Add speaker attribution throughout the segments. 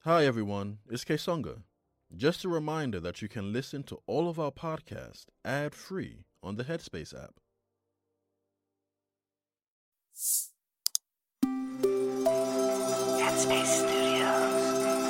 Speaker 1: Hi everyone, it's Kesonga. Just a reminder that you can listen to all of our podcasts ad-free on the Headspace app.
Speaker 2: Headspace Studios.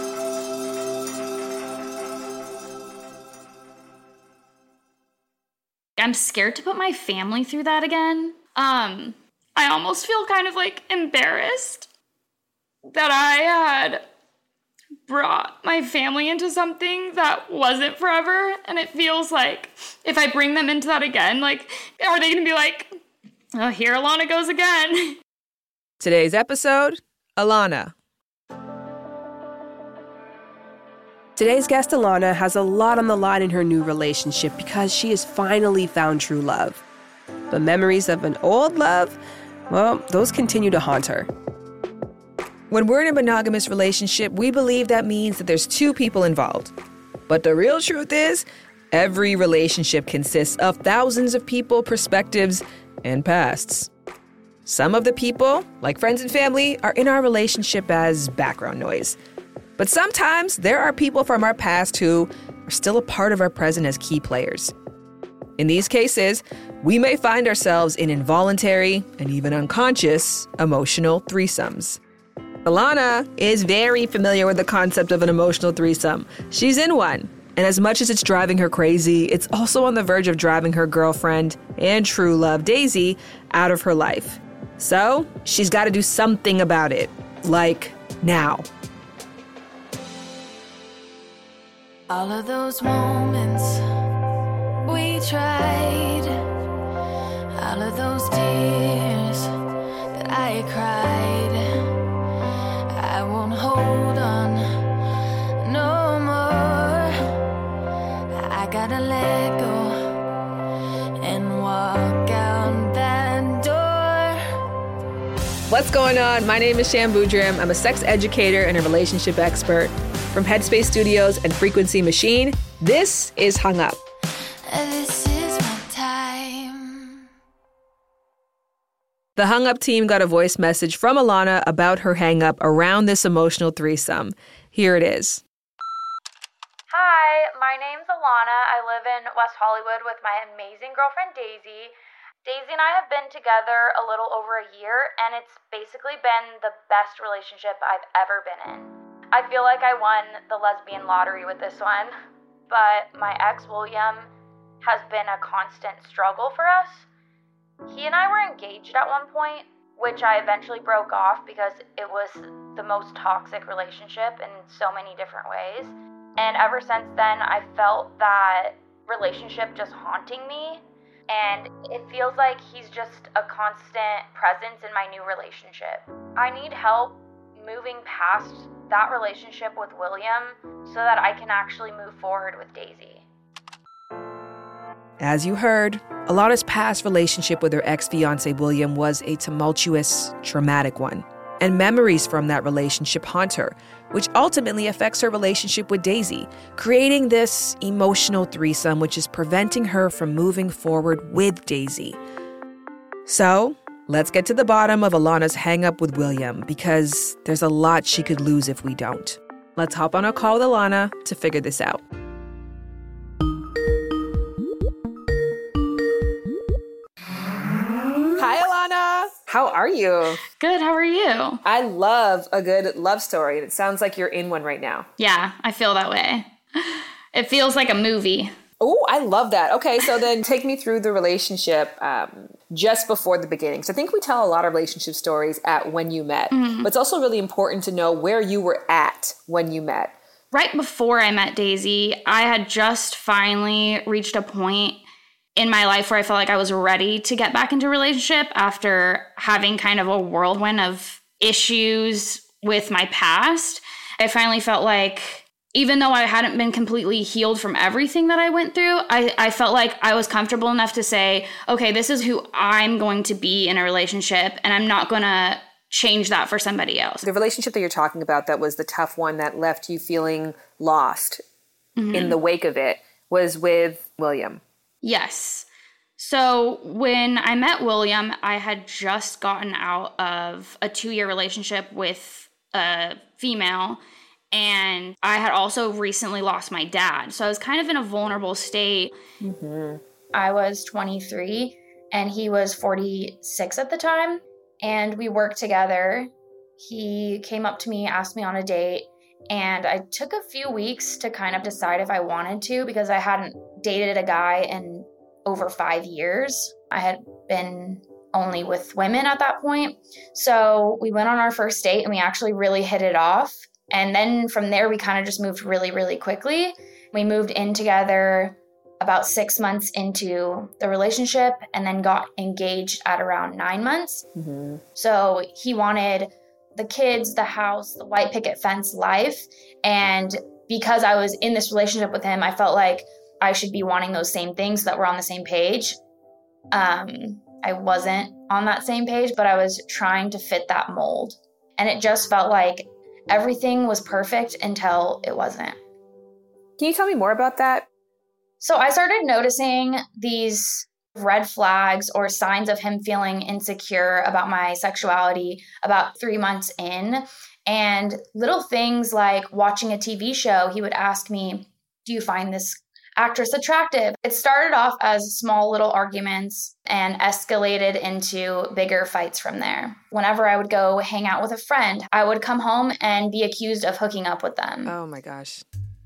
Speaker 3: I'm scared to put my family through that again. I almost feel kind of like embarrassed that I had brought my family into something that wasn't forever. And it feels like if I bring them into that again, like, are they going to be like, oh, here Alana goes again?
Speaker 4: Today's episode, Alana. Today's guest, Alana, has a lot on the line in her new relationship because she has finally found true love. But memories of an old love, well, those continue to haunt her. When we're in a monogamous relationship, we believe that means that there's two people involved. But the real truth is, every relationship consists of thousands of people, perspectives, and pasts. Some of the people, like friends and family, are in our relationship as background noise. But sometimes there are people from our past who are still a part of our present as key players. In these cases, we may find ourselves in involuntary and even unconscious emotional threesomes. Alana is very familiar with the concept of an emotional threesome. She's in one, and as much as it's driving her crazy, it's also on the verge of driving her girlfriend and true love, Daisy, out of her life. So she's got to do something about it, like now.
Speaker 5: All of those moments we tried, all of those tears that I cried, I won't hold on no more. I gotta let go and walk out that door.
Speaker 4: What's going on? My name is Sham Boudrim. I'm a sex educator and a relationship expert. From Headspace Studios and Frequency Machine, this is Hung Up.
Speaker 5: This is my time.
Speaker 4: The Hung Up team got a voice message from Alana about her hang-up around this emotional threesome. Here it is.
Speaker 6: Hi, my name's Alana. I live in West Hollywood with my amazing girlfriend, Daisy. Daisy and I have been together a little over a year, and it's basically been the best relationship I've ever been in. I feel like I won the lesbian lottery with this one, but my ex, William, has been a constant struggle for us. He and I were engaged at one point, which I eventually broke off because it was the most toxic relationship in so many different ways. And ever since then, I felt that relationship just haunting me, and it feels like he's just a constant presence in my new relationship. I need help moving past that relationship with William so that I can actually move forward with Daisy.
Speaker 4: As you heard, Alana's past relationship with her ex-fiancé William was a tumultuous, traumatic one. And memories from that relationship haunt her, which ultimately affects her relationship with Daisy, creating this emotional threesome which is preventing her from moving forward with Daisy. So, let's get to the bottom of Alana's hang-up with William, because there's a lot she could lose if we don't. Let's hop on a call with Alana to figure this out. Hi, Alana. How are you?
Speaker 3: Good, how are you?
Speaker 4: I love a good love story, and it sounds like you're in one right now.
Speaker 3: Yeah, I feel that way. It feels like a movie.
Speaker 4: Oh, I love that. Okay, so then take me through the relationship just before the beginning. So I think we tell a lot of relationship stories at when you met, but it's also really important to know where you were at when you met.
Speaker 3: Right before I met Daisy, I had just finally reached a point in my life where I felt like I was ready to get back into a relationship after having kind of a whirlwind of issues with my past. I finally felt like, even though I hadn't been completely healed from everything that I went through, I felt like I was comfortable enough to say, okay, this is who I'm going to be in a relationship, and I'm not going to change that for somebody else.
Speaker 4: The relationship that you're talking about that was the tough one that left you feeling lost in the wake of it was with William.
Speaker 3: Yes. So when I met William, I had just gotten out of a 2-year relationship with a female, And I had also recently lost my dad. So I was kind of in a vulnerable state.
Speaker 6: I was 23 and he was 46 at the time. And we worked together. He came up to me, asked me on a date. And I took a few weeks to kind of decide if I wanted to, because I hadn't dated a guy in over 5 years. I had been only with women at that point. So we went on our first date and we actually really hit it off. And then from there, we kind of just moved really, really quickly. We moved in together about 6 months into the relationship and then got engaged at around 9 months. So he wanted the kids, the house, the white picket fence life. And because I was in this relationship with him, I felt like I should be wanting those same things, so that we're on the same page. I wasn't on that same page, but I was trying to fit that mold. And it just felt like everything was perfect until it wasn't.
Speaker 4: Can you tell me more about that?
Speaker 6: So I started noticing these red flags or signs of him feeling insecure about my sexuality about 3 months in. And little things like watching a TV show, he would ask me, "Do you find this actress attractive?" It started off as small little arguments and escalated into bigger fights from there. Whenever I would go hang out with a friend, I would come home and be accused of hooking up with them.
Speaker 4: Oh my gosh.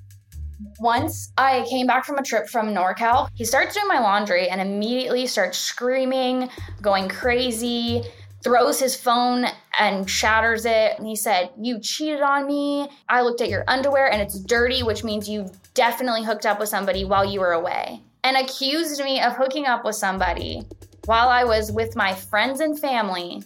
Speaker 6: Once I came back from a trip from NorCal, he starts doing my laundry and immediately starts screaming, going crazy, throws his phone and shatters it. And he said, "You cheated on me. I looked at your underwear and it's dirty, which means you've definitely hooked up with somebody while you were away." And accused me of hooking up with somebody while I was with my friends and family.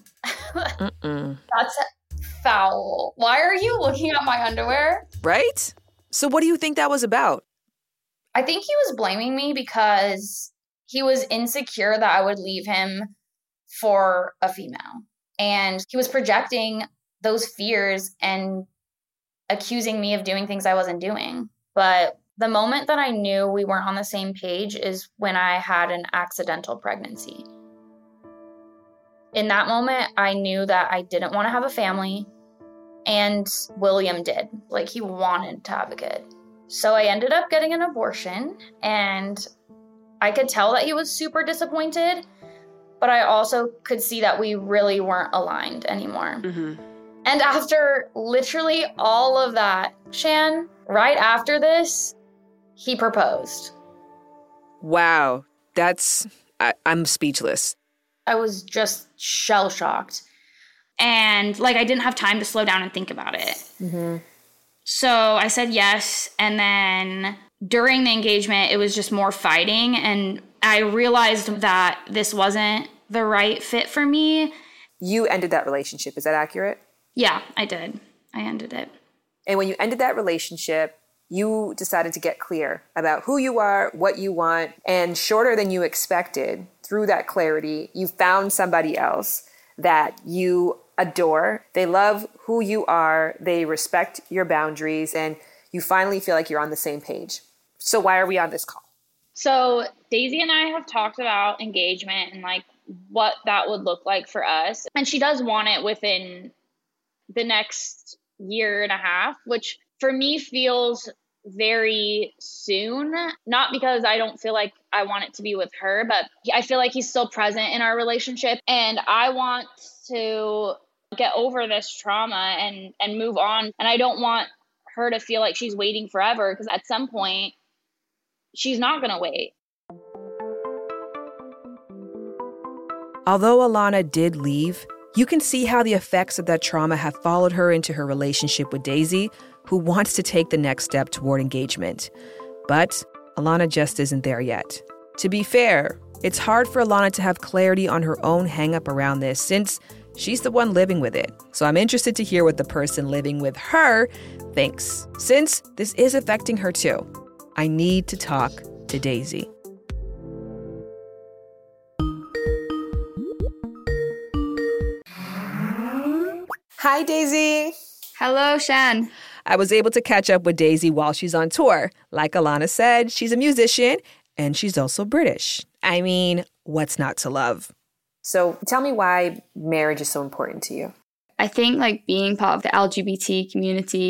Speaker 6: That's foul. Why are you looking at my underwear?
Speaker 4: Right? So what do you think that was about?
Speaker 6: I think he was blaming me because he was insecure that I would leave him for a female. And he was projecting those fears and accusing me of doing things I wasn't doing. But the moment that I knew we weren't on the same page is when I had an accidental pregnancy. In that moment, I knew that I didn't want to have a family. And William did. Like, he wanted to have a kid. So I ended up getting an abortion, and I could tell that he was super disappointed, but I also could see that we really weren't aligned anymore. And after literally all of that, Shan, right after this, he proposed.
Speaker 4: Wow. I'm speechless.
Speaker 6: I was just shell-shocked.
Speaker 3: And like, I didn't have time to slow down and think about it. So I said yes. And then during the engagement, it was just more fighting. And I realized that this wasn't the right fit for me.
Speaker 4: You ended that relationship. Is that accurate?
Speaker 3: Yeah, I did. I ended it.
Speaker 4: And when you ended that relationship, you decided to get clear about who you are, what you want. And shorter than you expected, through that clarity, you found somebody else that you adore. They love who you are. They respect your boundaries. And you finally feel like you're on the same page. So why are we on this call?
Speaker 3: So Daisy and I have talked about engagement and like what that would look like for us. And she does want it within the next year and a half, which for me feels very soon. Not because I don't feel like I want it to be with her, but I feel like he's still present in our relationship. And I want to get over this trauma and move on. And I don't want her to feel like she's waiting forever, because at some point she's not going to wait.
Speaker 4: Although Alana did leave, you can see how the effects of that trauma have followed her into her relationship with Daisy, who wants to take the next step toward engagement. But Alana just isn't there yet. To be fair, it's hard for Alana to have clarity on her own hang-up around this, since she's the one living with it. So I'm interested to hear what the person living with her thinks, since this is affecting her too. I need to talk to Daisy. Hi, Daisy.
Speaker 3: Hello, Shan.
Speaker 4: I was able to catch up with Daisy while she's on tour. Like Alana said, she's a musician and she's also British. I mean, what's not to love? So tell me why marriage is so important to you.
Speaker 2: I think like being part of the LGBT community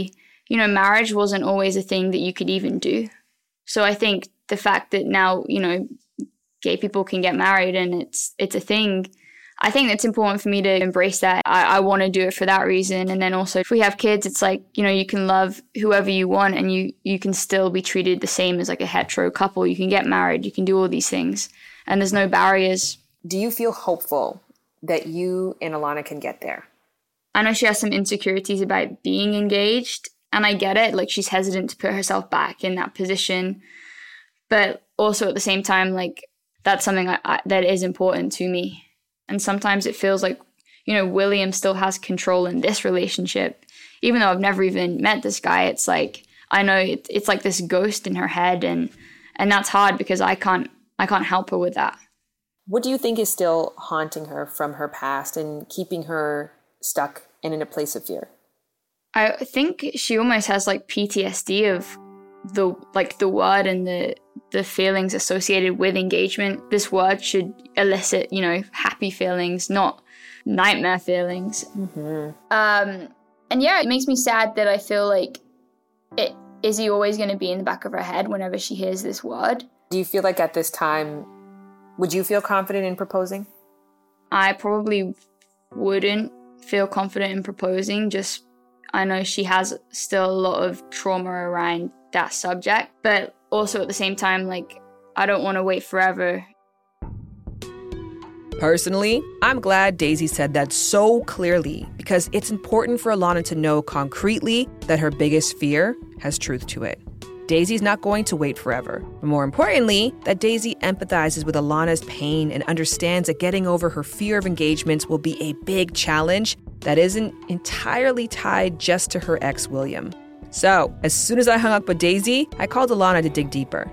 Speaker 3: you know, marriage wasn't always a thing that you could even do. So I think the fact that now, you know, gay people can get married and it's a thing, I think it's important for me to embrace that. I want to do it for that reason. And then also if we have kids, it's like, you know, you can love whoever you want and you can still be treated the same as like a hetero couple. You can get married, you can do all these things, and there's no barriers.
Speaker 4: Do you feel hopeful that you and Alana can get there?
Speaker 3: I know she has some insecurities about being engaged, and I get it. Like, she's hesitant to put herself back in that position. But also at the same time, like, that's something that is important to me. And sometimes it feels like, you know, William still has control in this relationship. Even though I've never even met this guy, it's like, I know it's like this ghost in her head. And that's hard because I can't help her with that.
Speaker 4: What do you think is still haunting her from her past and keeping her stuck and in a place of fear?
Speaker 3: I think she almost has like PTSD of the word and the feelings associated with engagement. This word should elicit, you know, happy feelings, not nightmare feelings. Mm-hmm. And yeah, it makes me sad that I feel like is he always going to be in the back of her head whenever she hears this word.
Speaker 4: Do you feel like at this time, would you feel confident in proposing?
Speaker 3: I probably wouldn't feel confident in proposing. Just, I know she has still a lot of trauma around that subject, but also at the same time, like, I don't want to wait forever.
Speaker 4: Personally, I'm glad Daisy said that so clearly, because it's important for Alana to know concretely that her biggest fear has truth to it. Daisy's not going to wait forever. But more importantly, that Daisy empathizes with Alana's pain and understands that getting over her fear of engagements will be a big challenge that isn't entirely tied just to her ex, William. So, as soon as I hung up with Daisy, I called Alana to dig deeper.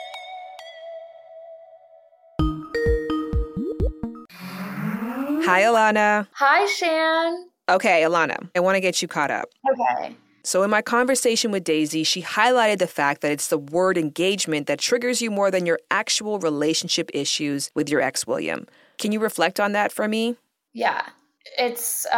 Speaker 4: Hi, Alana.
Speaker 6: Hi, Shan.
Speaker 4: Okay, Alana, I want to get you caught up.
Speaker 6: Okay.
Speaker 4: So in my conversation with Daisy, she highlighted the fact that it's the word engagement that triggers you more than your actual relationship issues with your ex, William. Can you reflect on that for me?
Speaker 6: Yeah. It's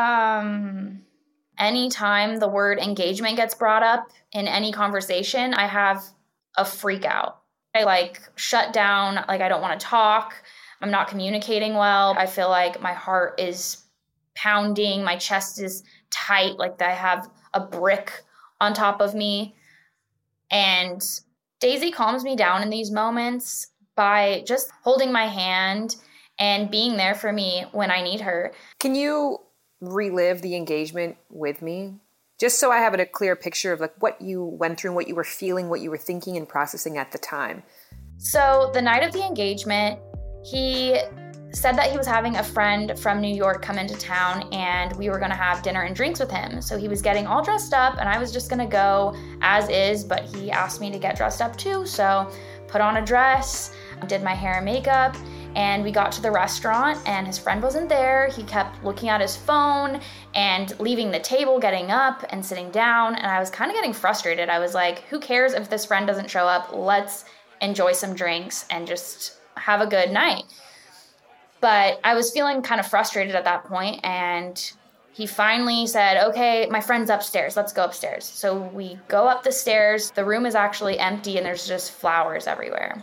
Speaker 6: anytime the word engagement gets brought up in any conversation, I have a freak out. I shut down, I don't want to talk. I'm not communicating well. I feel like my heart is pounding, my chest is tight, I have a brick on top of me. And Daisy calms me down in these moments by just holding my hand and being there for me when I need her.
Speaker 4: Can you relive the engagement with me? Just so I have a clear picture of what you went through and what you were feeling, what you were thinking and processing at the time.
Speaker 6: So the night of the engagement, he said that he was having a friend from New York come into town and we were going to have dinner and drinks with him. So he was getting all dressed up and I was just going to go as is, but he asked me to get dressed up too. So put on a dress, did my hair and makeup, and we got to the restaurant and his friend wasn't there. He kept looking at his phone and leaving the table, getting up and sitting down. And I was kind of getting frustrated. I was like, who cares if this friend doesn't show up? Let's enjoy some drinks and just have a good night. But I was feeling kind of frustrated at that point, and he finally said, okay, my friend's upstairs. Let's go upstairs. So we go up the stairs. The room is actually empty, and there's just flowers everywhere.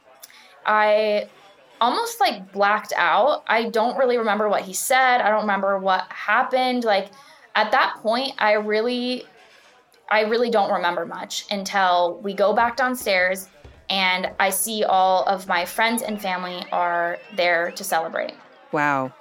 Speaker 6: I almost blacked out. I don't really remember what he said. I don't remember what happened. At that point, I really don't remember much until we go back downstairs and I see all of my friends and family are there to celebrate. Wow.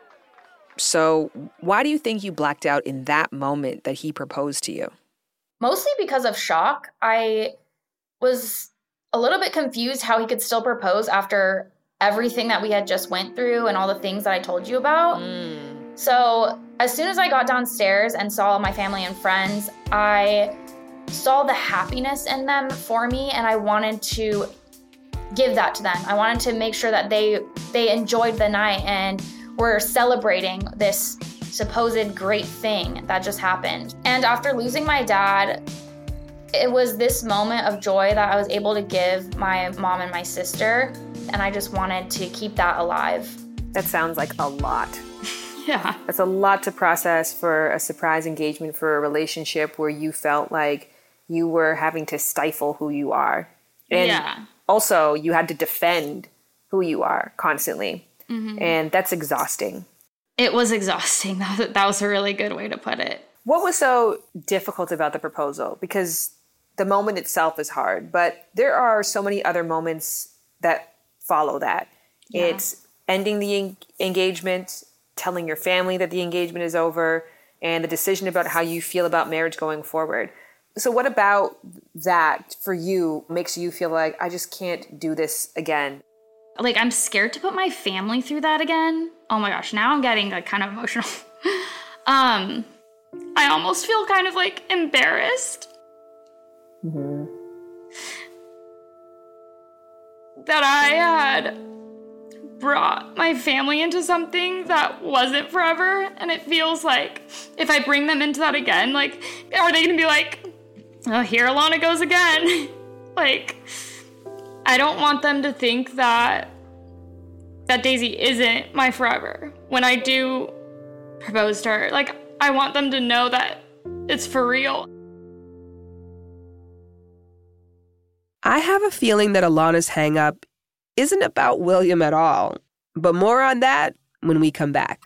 Speaker 4: So why do you think you blacked out in that moment that he proposed to you?
Speaker 6: Mostly because of shock. I was a little bit confused how he could still propose after everything that we had just went through and all the things that I told you about. So as soon as I got downstairs and saw my family and friends, I saw the happiness in them for me, and I wanted to give that to them. I wanted to make sure that they enjoyed the night and were celebrating this supposed great thing that just happened. And after losing my dad, it was this moment of joy that I was able to give my mom and my sister, and I just wanted to keep that alive.
Speaker 4: That sounds like a lot.
Speaker 3: Yeah.
Speaker 4: That's a lot to process for a surprise engagement for a relationship where you felt like you were having to stifle who you are. And also you had to defend who you are constantly. Mm-hmm. And that's exhausting.
Speaker 3: It was exhausting. That was a really good way to put it.
Speaker 4: What was so difficult about the proposal? Because the moment itself is hard, but there are so many other moments that follow that. Yeah. It's ending the engagement, telling your family that the engagement is over, and the decision about how you feel about marriage going forward. So what about that for you makes you feel like, I just can't do this again?
Speaker 3: Like, I'm scared to put my family through that again. Oh my gosh, now I'm getting like kind of emotional. I almost feel kind of like embarrassed. Mm-hmm. That I had brought my family into something that wasn't forever, and it feels like if I bring them into that again, like, are they gonna be like, oh, here Alana goes again? Like, I don't want them to think that Daisy isn't my forever when I do propose to her. Like, I want them to know that it's for real.
Speaker 4: I have a feeling that Alana's hang-up isn't about William at all, but more on that when we come back.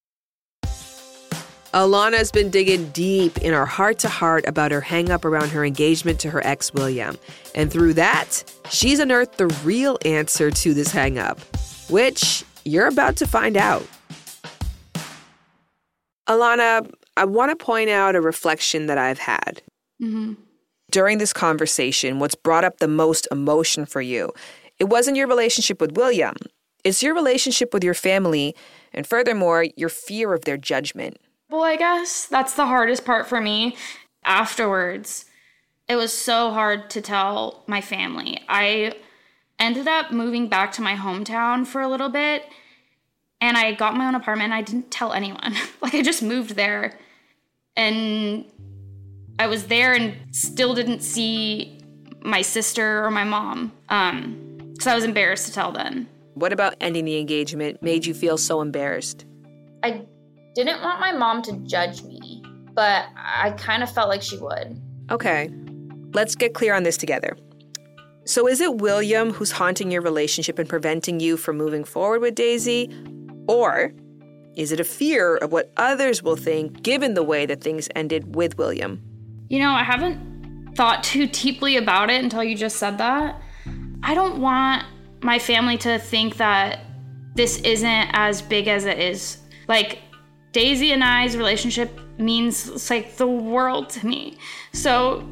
Speaker 4: Alana's been digging deep in our heart-to-heart about her hang-up around her engagement to her ex, William. And through that, she's unearthed the real answer to this hang-up, which you're about to find out. Alana, I want to point out a reflection that I've had. Mm-hmm. During this conversation, what's brought up the most emotion for you, it wasn't your relationship with William. It's your relationship with your family, and furthermore, your fear of their judgment.
Speaker 3: Well, I guess that's the hardest part for me. Afterwards, it was so hard to tell my family. I ended up moving back to my hometown for a little bit, and I got my own apartment. I didn't tell anyone. Like, I just moved there, and I was there and still didn't see my sister or my mom because I was embarrassed to tell them.
Speaker 4: What about ending the engagement made you feel so embarrassed?
Speaker 6: I didn't want my mom to judge me, but I kind of felt like she would.
Speaker 4: Okay, let's get clear on this together. So is it William who's haunting your relationship and preventing you from moving forward with Daisy? Or is it a fear of what others will think given the way that things ended with William?
Speaker 3: You know, I haven't thought too deeply about it until you just said that. I don't want my family to think that this isn't as big as it is. Like, Daisy and I's relationship means it's like the world to me. So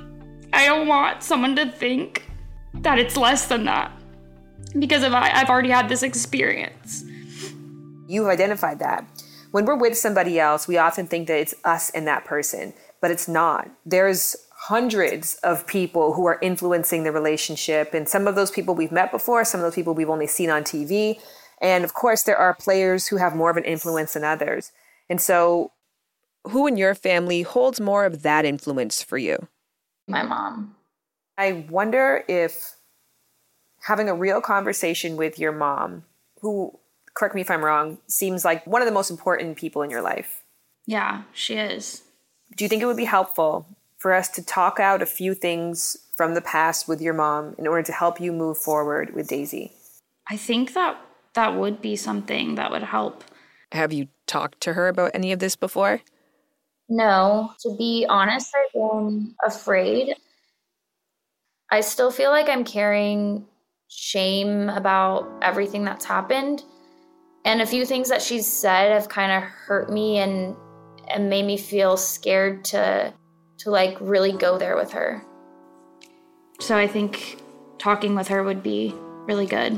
Speaker 3: I don't want someone to think that it's less than that because I've already had this experience.
Speaker 4: You've identified that. When we're with somebody else, we often think that it's us and that person, but it's not. There's hundreds of people who are influencing the relationship, and some of those people we've met before, some of those people we've only seen on TV. And of course, there are players who have more of an influence than others. And so who in your family holds more of that influence for you?
Speaker 6: My mom.
Speaker 4: I wonder if having a real conversation with your mom, who, correct me if I'm wrong, seems like one of the most important people in your life.
Speaker 3: Yeah, she is.
Speaker 4: Do you think it would be helpful for us to talk out a few things from the past with your mom in order to help you move forward with Daisy?
Speaker 3: I think that would be something that would help.
Speaker 4: Have you talked to her about any of this before?
Speaker 6: No. To be honest, I've been afraid. I still feel like I'm carrying shame about everything that's happened. And a few things that she's said have kind of hurt me and made me feel scared to like really go there with her.
Speaker 3: So I think talking with her would be really good.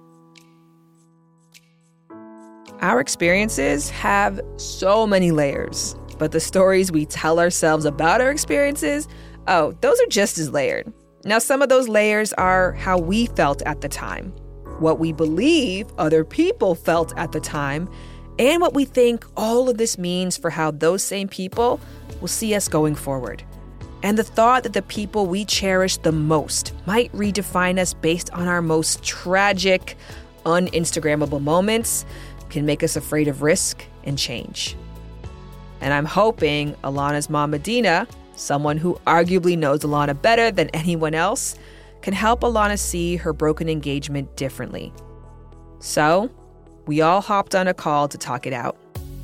Speaker 4: Our experiences have so many layers, but the stories we tell ourselves about our experiences, oh, those are just as layered. Now, some of those layers are how we felt at the time, what we believe other people felt at the time, and what we think all of this means for how those same people will see us going forward. And the thought that the people we cherish the most might redefine us based on our most tragic, un-Instagrammable moments, can make us afraid of risk and change. And I'm hoping Alana's mom, Medina, someone who arguably knows Alana better than anyone else, can help Alana see her broken engagement differently. So, we all hopped on a call to talk it out.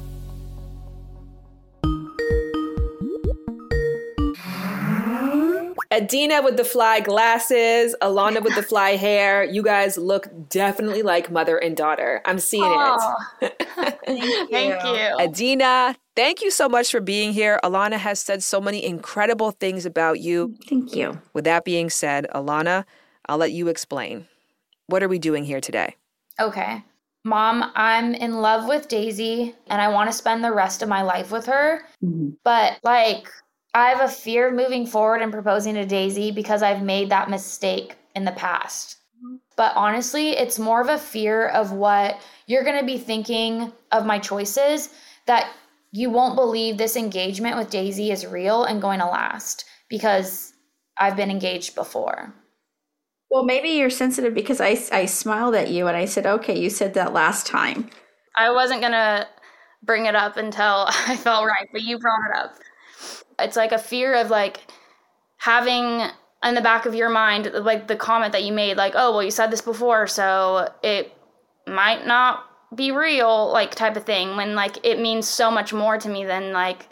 Speaker 4: Adina with the fly glasses, Alana with the fly hair. You guys look definitely like mother and daughter. I'm seeing it.
Speaker 3: Thank you.
Speaker 4: Adina, thank you so much for being here. Alana has said so many incredible things about you.
Speaker 2: Thank you.
Speaker 4: With that being said, Alana, I'll let you explain. What are we doing here today?
Speaker 6: Okay. Mom, I'm in love with Daisy and I want to spend the rest of my life with her.
Speaker 2: Mm-hmm.
Speaker 6: But I have a fear of moving forward and proposing to Daisy because I've made that mistake in the past. But honestly, it's more of a fear of what you're going to be thinking of my choices, that you won't believe this engagement with Daisy is real and going to last because I've been engaged before.
Speaker 2: Well, maybe you're sensitive because I smiled at you and I said, okay, you said that last time.
Speaker 6: I wasn't going to bring it up until I felt right, but you brought it up. It's like a fear of having in the back of your mind, the comment that you made, oh, well, you said this before, so it might not be real, type of thing, when it means so much more to me than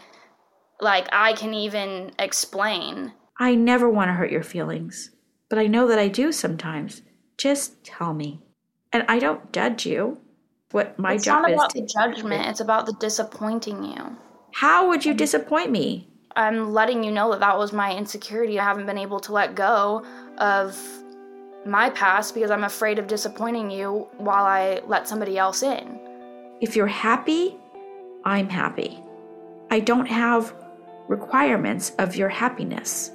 Speaker 6: I can even explain.
Speaker 2: I never want to hurt your feelings, but I know that I do sometimes. Just tell me. And I don't judge you. What my job is.
Speaker 6: It's not about the judgment, it's about the disappointing you.
Speaker 2: How would you disappoint me?
Speaker 6: I'm letting you know that was my insecurity. I haven't been able to let go of my past because I'm afraid of disappointing you while I let somebody else in.
Speaker 2: If you're happy, I'm happy. I don't have requirements of your happiness.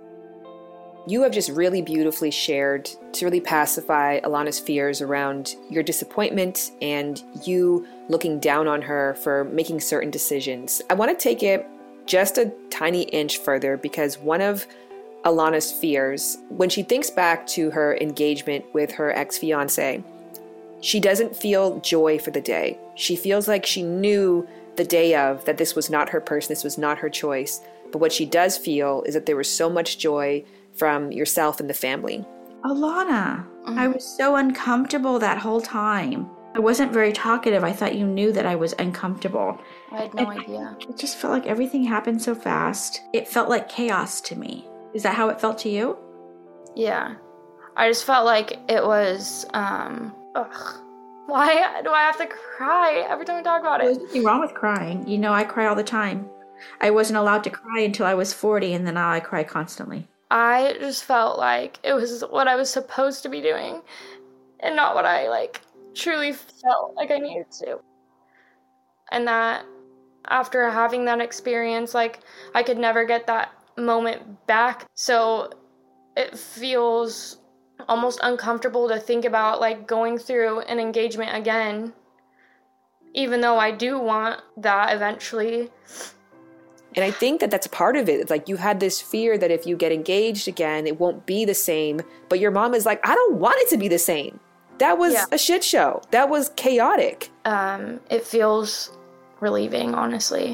Speaker 4: You have just really beautifully shared to really pacify Alana's fears around your disappointment and you looking down on her for making certain decisions. I want to take it just a tiny inch further because one of Alana's fears, when she thinks back to her engagement with her ex-fiancé, she doesn't feel joy for the day. She feels like she knew the day of that this was not her person, this was not her choice. But what she does feel is that there was so much joy from yourself and the family.
Speaker 2: Alana, I was so uncomfortable that whole time. I wasn't very talkative. I thought you knew that I was uncomfortable.
Speaker 6: I had no idea.
Speaker 2: It just felt like everything happened so fast. It felt like chaos to me. Is that how it felt to you?
Speaker 6: Yeah. I just felt like it was, Why do I have to cry every time I talk about it?
Speaker 2: There's nothing wrong with crying. You know, I cry all the time. I wasn't allowed to cry until I was 40, and then now I cry constantly.
Speaker 6: I just felt like it was what I was supposed to be doing and not what I, truly felt like I needed to. And that after having that experience, I could never get that moment back. So it feels almost uncomfortable to think about, going through an engagement again, even though I do want that eventually.
Speaker 4: And I think that that's part of it. It's you had this fear that if you get engaged again, it won't be the same. But your mom is I don't want it to be the same. That was a shit show. That was chaotic.
Speaker 6: It feels relieving, honestly,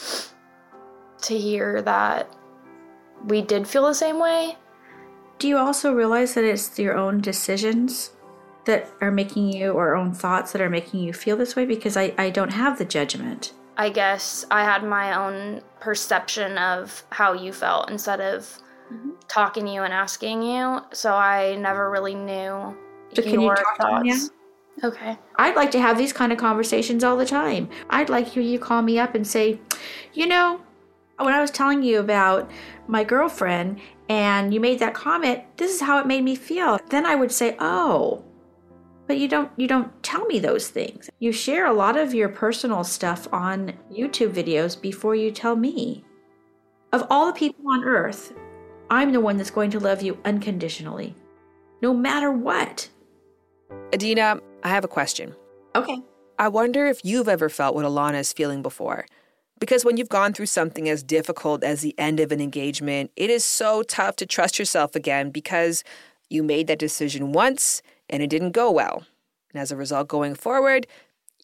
Speaker 6: to hear that we did feel the same way.
Speaker 2: Do you also realize that it's your own decisions that are making you, or own thoughts that are making you feel this way? Because I don't have the judgment.
Speaker 6: I guess I had my own perception of how you felt instead of talking to you and asking you. So I never really knew
Speaker 2: So can you talk to me now?
Speaker 6: Okay.
Speaker 2: I'd like to have these kind of conversations all the time. I'd like you call me up and say, when I was telling you about my girlfriend and you made that comment, this is how it made me feel. Then I would say, oh, but you don't tell me those things. You share a lot of your personal stuff on YouTube videos before you tell me. Of all the people on earth, I'm the one that's going to love you unconditionally, no matter what.
Speaker 4: Adina, I have a question.
Speaker 2: Okay.
Speaker 4: I wonder if you've ever felt what Alana is feeling before. Because when you've gone through something as difficult as the end of an engagement, it is so tough to trust yourself again because you made that decision once and it didn't go well. And as a result, going forward,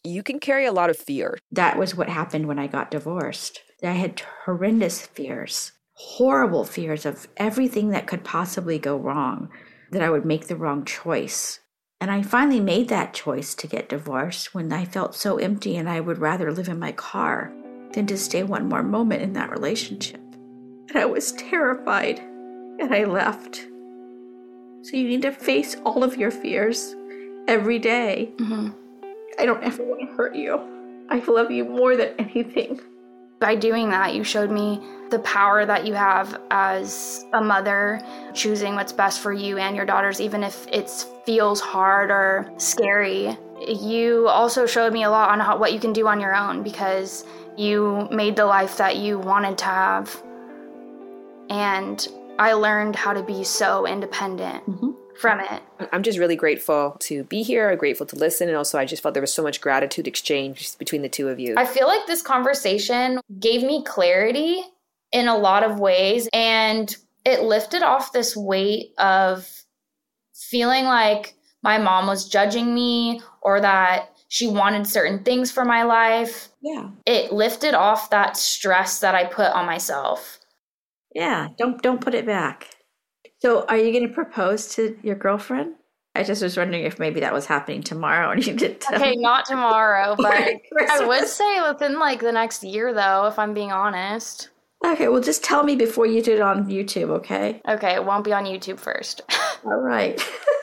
Speaker 4: you can carry a lot of fear.
Speaker 2: That was what happened when I got divorced. I had horrendous fears, horrible fears of everything that could possibly go wrong, that I would make the wrong choice. And I finally made that choice to get divorced when I felt so empty and I would rather live in my car than to stay one more moment in that relationship. And I was terrified and I left. So you need to face all of your fears every day.
Speaker 3: Mm-hmm.
Speaker 2: I don't ever want to hurt you. I love you more than anything.
Speaker 3: By doing that, you showed me the power that you have as a mother, choosing what's best for you and your daughters, even if it feels hard or scary. You also showed me a lot on what you can do on your own, because you made the life that you wanted to have. And I learned how to be so independent from it.
Speaker 4: I'm just really grateful to be here, grateful to listen, and also I just felt there was so much gratitude exchanged between the two of you.
Speaker 6: I feel like this conversation gave me clarity in a lot of ways, and it lifted off this weight of feeling like my mom was judging me or that she wanted certain things for my life.
Speaker 2: Yeah.
Speaker 6: It lifted off that stress that I put on myself.
Speaker 2: Yeah, don't put it back. So are you going to propose to your girlfriend? I just was wondering if maybe that was happening tomorrow and you didn't tell
Speaker 6: Okay,
Speaker 2: me.
Speaker 6: not tomorrow, but
Speaker 2: Christmas.
Speaker 6: I would say within like the next year though, if I'm being honest.
Speaker 2: Okay, well just tell me before you do it on YouTube, okay?
Speaker 6: Okay, it won't be on YouTube first.
Speaker 2: All right.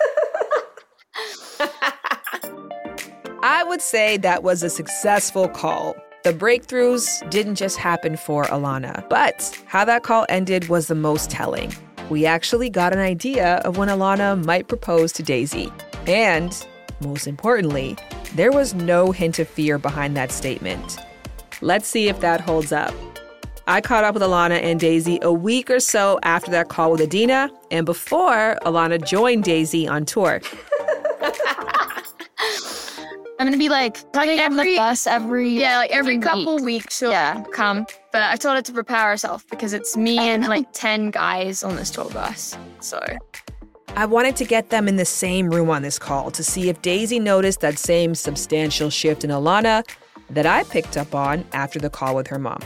Speaker 4: I would say that was a successful call. The breakthroughs didn't just happen for Alana, but how that call ended was the most telling. We actually got an idea of when Alana might propose to Daisy. And, most importantly, there was no hint of fear behind that statement. Let's see if that holds up. I caught up with Alana and Daisy a week or so after that call with Adina and before Alana joined Daisy on tour.
Speaker 7: I'm going to be like on the bus every couple weeks. So come. But I told her to prepare herself because it's me and like 10 guys on this tour bus. So
Speaker 4: I wanted to get them in the same room on this call to see if Daisy noticed that same substantial shift in Alana that I picked up on after the call with her mom.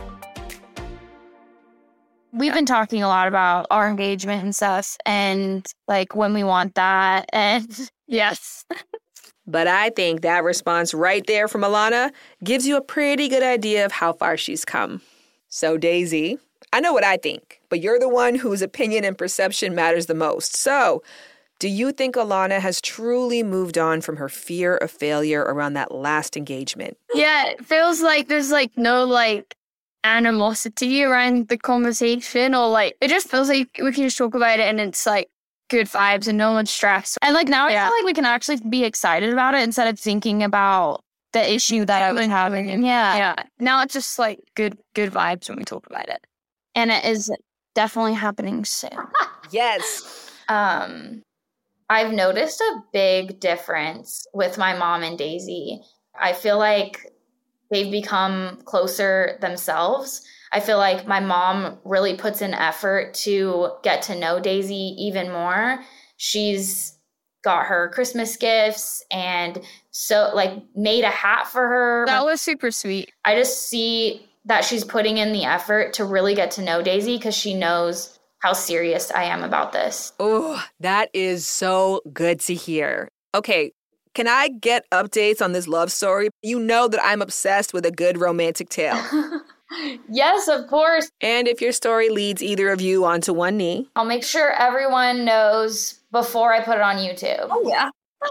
Speaker 7: we've been talking a lot about our engagement and stuff and like when we want that. And yes.
Speaker 4: But I think that response right there from Alana gives you a pretty good idea of how far she's come. So, Daisy, I know what I think, but you're the one whose opinion and perception matters the most. So, do you think Alana has truly moved on from her fear of failure around that last engagement?
Speaker 7: Yeah, it feels like there's like no like animosity around the conversation, or like it just feels like we can just talk about it and it's like good vibes and no one's stressed. And like now I feel like we can actually be excited about it instead of thinking about the issue that I was having. And yeah. Now it's just like good vibes when we talk about it. And it is definitely happening soon.
Speaker 4: Yes.
Speaker 6: I've noticed a big difference with my mom and Daisy. I feel like they've become closer themselves. I feel like my mom really puts in effort to get to know Daisy even more. She's got her Christmas gifts and so like made a hat for her.
Speaker 7: That was super sweet.
Speaker 6: I just see that she's putting in the effort to really get to know Daisy because she knows how serious I am about this.
Speaker 4: Oh, that is so good to hear. Okay, can I get updates on this love story? You know that I'm obsessed with a good romantic tale.
Speaker 6: Yes, of course.
Speaker 4: And if your story leads either of you onto one knee,
Speaker 6: I'll make sure everyone knows before I put it on YouTube.
Speaker 7: Oh, yeah.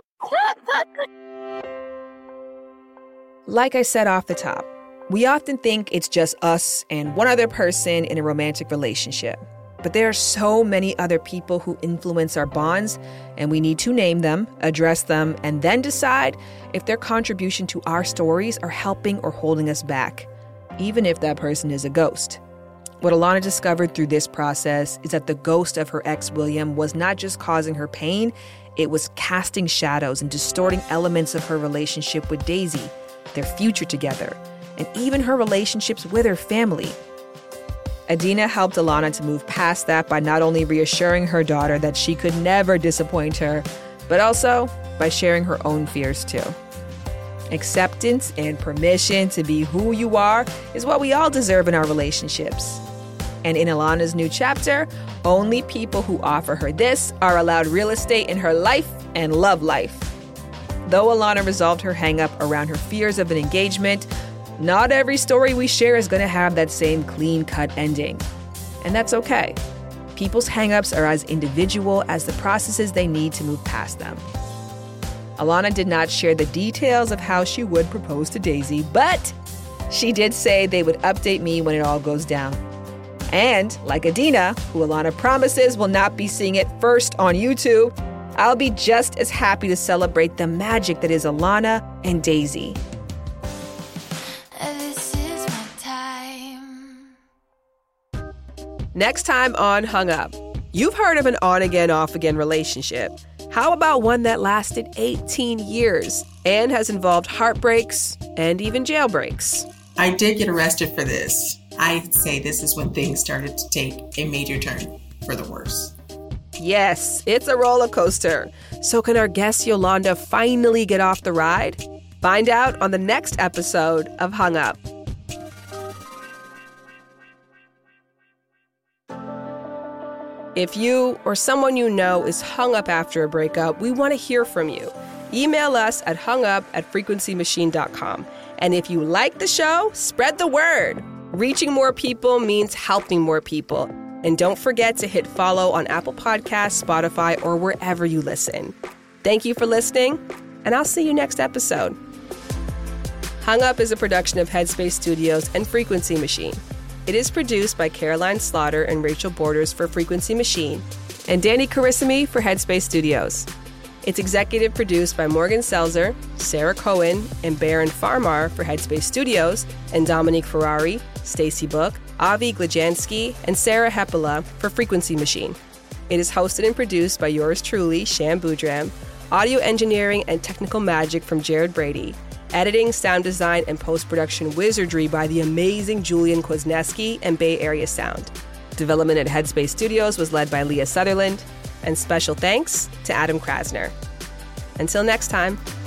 Speaker 4: like I said off the top, we often think it's just us and one other person in a romantic relationship. But there are so many other people who influence our bonds, and we need to name them, address them, and then decide if their contribution to our stories are helping or holding us back, even if that person is a ghost. What Alana discovered through this process is that the ghost of her ex, William, was not just causing her pain, it was casting shadows and distorting elements of her relationship with Daisy, their future together, and even her relationships with her family. Adina helped Alana to move past that by not only reassuring her daughter that she could never disappoint her, but also by sharing her own fears too. Acceptance and permission to be who you are is what we all deserve in our relationships. And in Alana's new chapter, only people who offer her this are allowed real estate in her life and love life. Though Alana resolved her hang-up around her fears of an engagement, not every story we share is going to have that same clean-cut ending. And that's okay. People's hang-ups are as individual as the processes they need to move past them. Alana did not share the details of how she would propose to Daisy, but she did say they would update me when it all goes down. And, like Adina, who Alana promises will not be seeing it first on YouTube, I'll be just as happy to celebrate the magic that is Alana and Daisy.
Speaker 5: This is my time.
Speaker 4: Next time on Hung Up, you've heard of an on-again, off-again relationship. How about one that lasted 18 years and has involved heartbreaks and even jailbreaks?
Speaker 8: I did get arrested for this. I'd say this is when things started to take a major turn for the worse.
Speaker 4: Yes, it's a roller coaster. So can our guest Yolanda finally get off the ride? Find out on the next episode of Hung Up. If you or someone you know is hung up after a breakup, we want to hear from you. Email us at hungup@frequencymachine.com. And if you like the show, spread the word. Reaching more people means helping more people. And don't forget to hit follow on Apple Podcasts, Spotify, or wherever you listen. Thank you for listening, and I'll see you next episode. Hung Up is a production of Headspace Studios and Frequency Machine. It is produced by Caroline Slaughter and Rachel Borders for Frequency Machine and Danny Carissimi for Headspace Studios. It's executive produced by Morgan Selzer, Sarah Cohen, and Baron Farmar for Headspace Studios, and Dominique Ferrari, Stacy Book, Avi Glajansky, and Sarah Hepola for Frequency Machine. It is hosted and produced by yours truly, Sham Boudram, audio engineering and technical magic from Jared Brady, editing, sound design, and post-production wizardry by the amazing Julian Kwasniewski and Bay Area Sound. Development at Headspace Studios was led by Leah Sutherland, and special thanks to Adam Krasner. Until next time.